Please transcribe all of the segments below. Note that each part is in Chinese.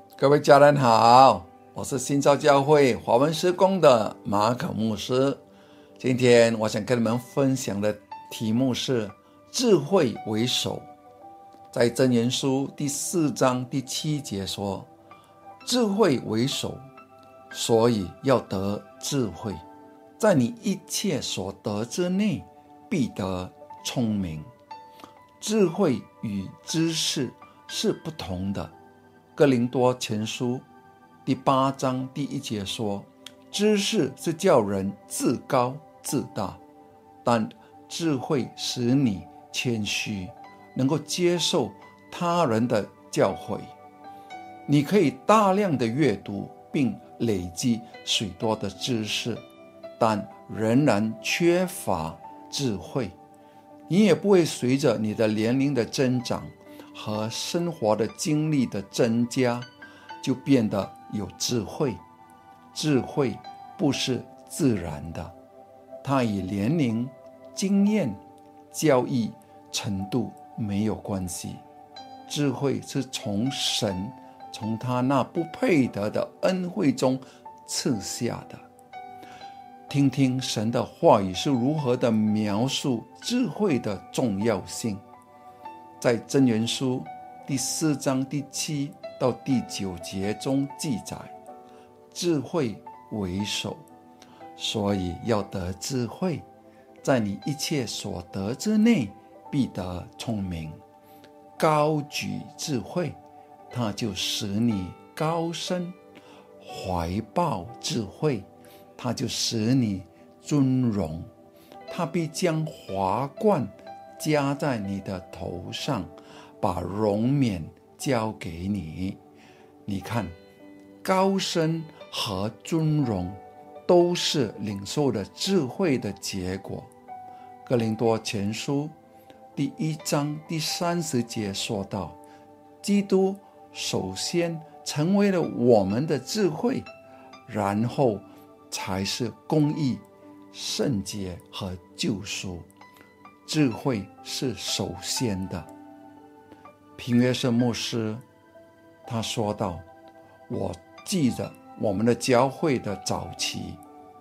各位家人好，我是新造教会华文事工的马可牧师。今天我想跟你们分享的题目是智慧为首。在箴言书第4章第7节说，智慧为首，所以要得智慧，在你一切所得之内必得聪明。智慧与知识是不同的。哥林多前书第8章第1节说，知识是叫人自高自大，但智慧使你谦虚，能够接受他人的教诲。你可以大量的阅读并累积许多的知识，但仍然缺乏智慧。你也不会随着你的年龄的增长和生活的经历的增加，就变得有智慧。智慧不是自然的，它与年龄、经验、教育程度没有关系。智慧是从神，从他那不配得的恩惠中赐下的。听听神的话语是如何的描述智慧的重要性。在箴言书第4章第7到第9节中记载，智慧为首，所以要得智慧，在你一切所得之内必得聪明。高举智慧，它就使你高升；怀抱智慧，它就使你尊荣。它必将华冠加在你的头上，把荣冕交给你。你看，高升和尊荣都是领受了智慧的结果。哥林多前书第1章第30节说道，基督首先成为了我们的智慧，然后才是公义、圣洁和救赎。智慧是首先的。平约瑟牧师他说道，我记着我们的教会的早期，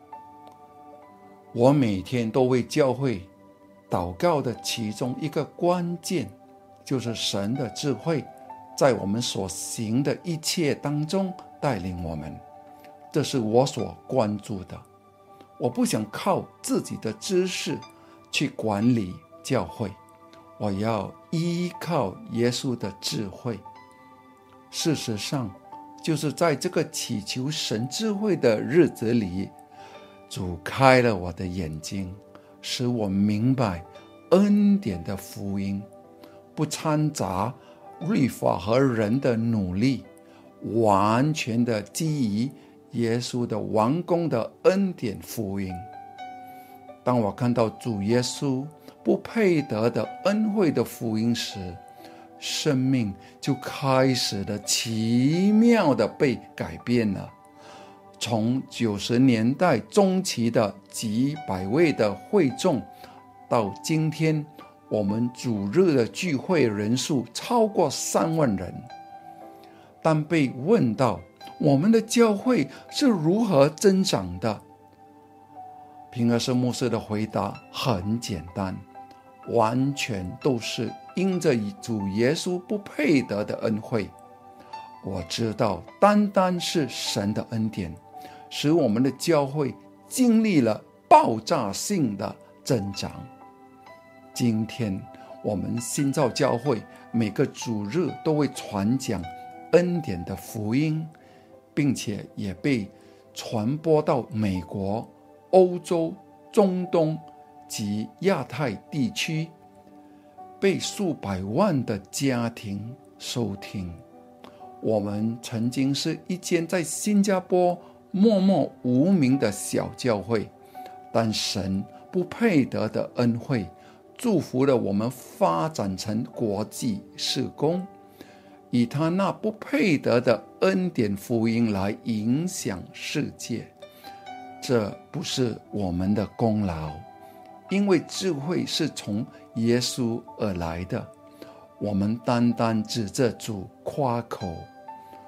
我每天都为教会祷告的其中一个关键，就是神的智慧在我们所行的一切当中带领我们。这是我所关注的。我不想靠自己的知识去管理教会，我要依靠耶稣的智慧。事实上，就是在这个祈求神智慧的日子里，主开了我的眼睛，使我明白恩典的福音，不掺杂律法和人的努力，完全的基于耶稣的完工的恩典福音。当我看到主耶稣不配得的恩惠的福音时，生命就开始了奇妙的被改变了。从90年代中期的几百位的会众，到今天我们主日的聚会人数超过3万人。但被问到我们的教会是如何增长的，平约瑟牧师的回答很简单，完全都是因着主耶稣不配得的恩惠。我知道单单是神的恩典，使我们的教会经历了爆炸性的增长。今天我们新造教会每个主日都会传讲恩典的福音，并且也被传播到美国、欧洲、中东及亚太地区，被数百万的家庭收听。我们曾经是一间在新加坡默默无名的小教会，但神不配得的恩惠祝福了我们发展成国际事工，以他那不配得的恩典福音来影响世界。这不是我们的功劳，因为智慧是从耶稣而来的，我们单单指着主夸口。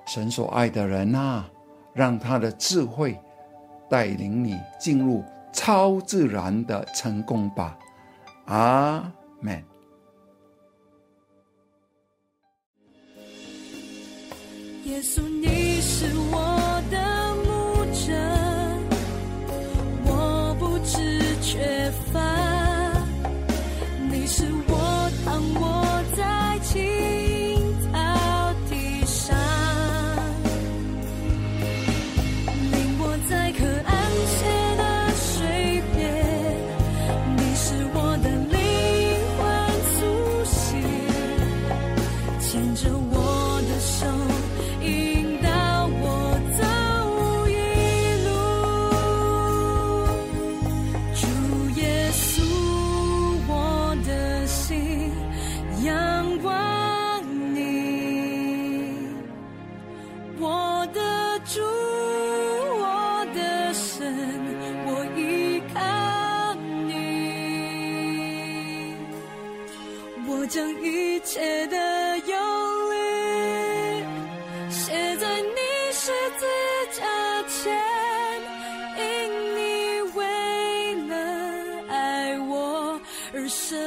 神所爱的人啊，让他的智慧带领你进入超自然的成功吧。阿们。 耶稣，你是我的牧者，我不致缺乏，你是我躺卧在青草地上，领我在可安歇的水边，你是我的灵魂苏醒，牵着我的手，引导我走一路。主耶稣，我的心仰望你，我的主，我的神，我依靠你，我将一切的忧虑写在你十字架前，因你为了爱我而舍